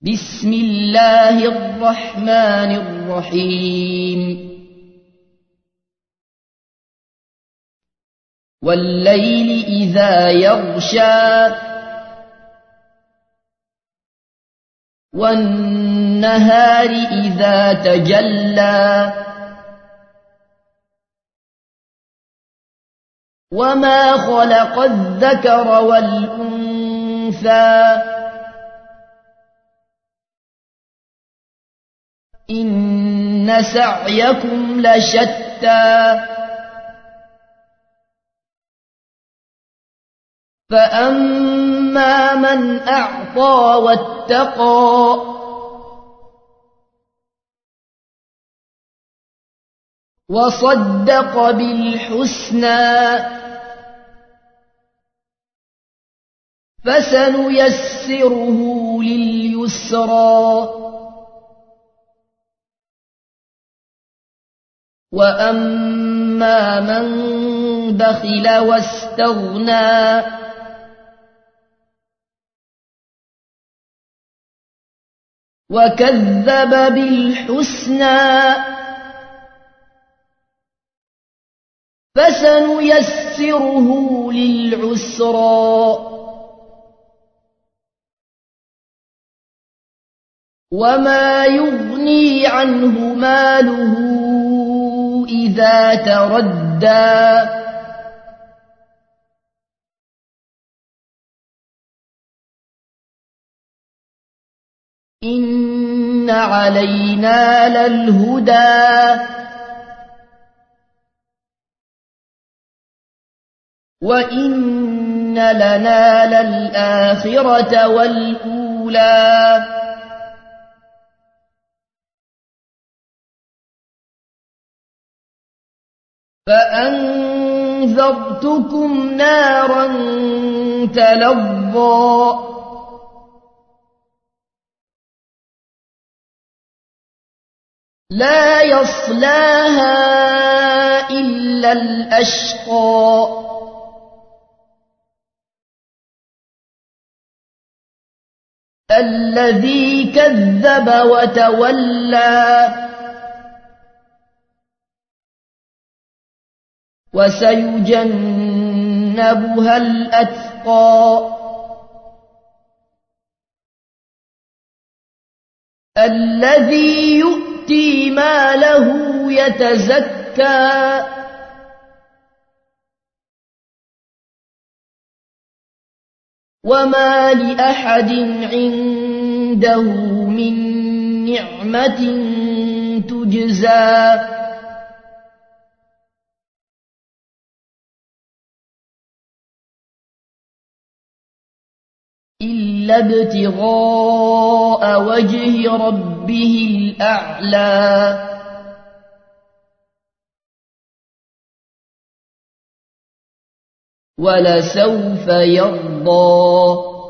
بسم الله الرحمن الرحيم والليل إذا يغشى والنهار إذا تجلى وما خلق الذكر والأنثى إن سعيكم لشتى فأما من أعطى واتقى وصدق بالحسنى فسنيسره لليسرى وأما من بخل واستغنى وكذب بالحسنى فسنيسره للعسرى وما يغني عنه ماله إذا تردى إن علينا للهدى وإن لنا للآخرة والأولى فأنذرتكم نارا تلظى لا يصلاها إلا الأشقى الذي كذب وتولى وسيجنبها الأتقى الذي يؤتي ماله يتزكى وما لأحد عنده من نعمة تجزى إلا ابتغاء وجه ربه الأعلى ولسوف يرضى